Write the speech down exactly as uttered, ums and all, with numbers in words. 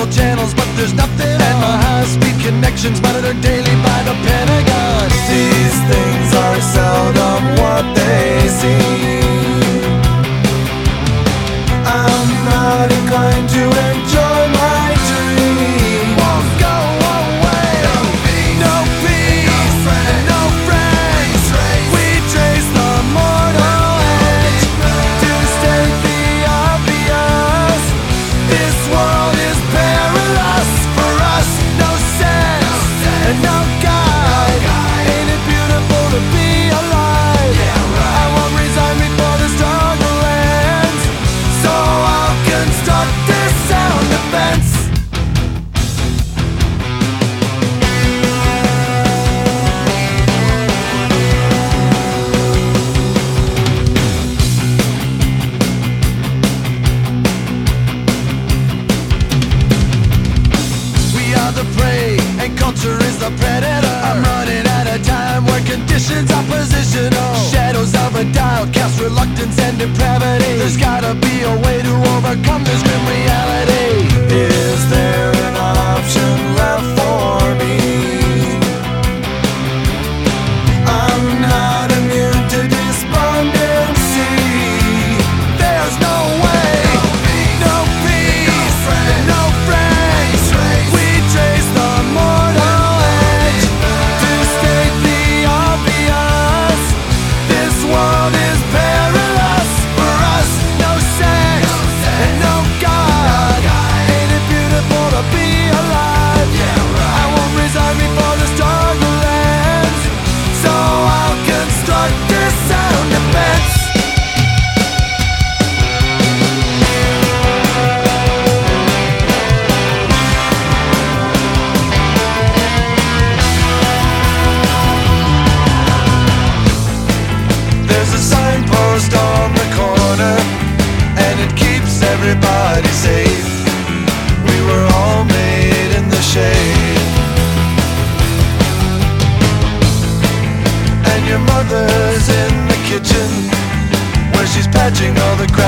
cable channels, but there's nothing. And my high-speed connections monitored daily by the Pentagon. These things are seldom what they seem. I'm not inclined to enjoy my dream. Won't go away. No peace, no peace, no friends, no friends. trace. We trace the mortal edge to state the obvious. This world is perilous for us. No sense and no guide. Ain't it beautiful to be alive? I won't resign before the struggle ends, so I'll construct this sound defense. We are the prey, and culture is the predator. I'm running at a time where conditions are positional. Shadows of a doubt cast reluctance and depravity. There's gotta be a way to overcome this grim reality. Is there an option left for me? I'm not immune to despondency. There's no way, no peace, no friends. We trace the mortal edge to state the obvious. This world is perilous for us. No sex and no God. Ain't it beautiful to be alive? I won't resign before the struggle ends, so I'll construct this sound defense. There's a signpost on the corner, and it keeps everybody safe. We were all made in the shade, and your mother's in the kitchen, where she's patching all the cracks